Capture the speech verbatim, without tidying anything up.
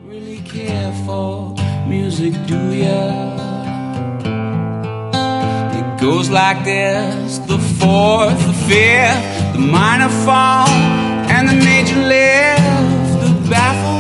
Really care for music, do ya? It goes like this: the fourth, the fifth, the minor fall, and the major lift, the baffled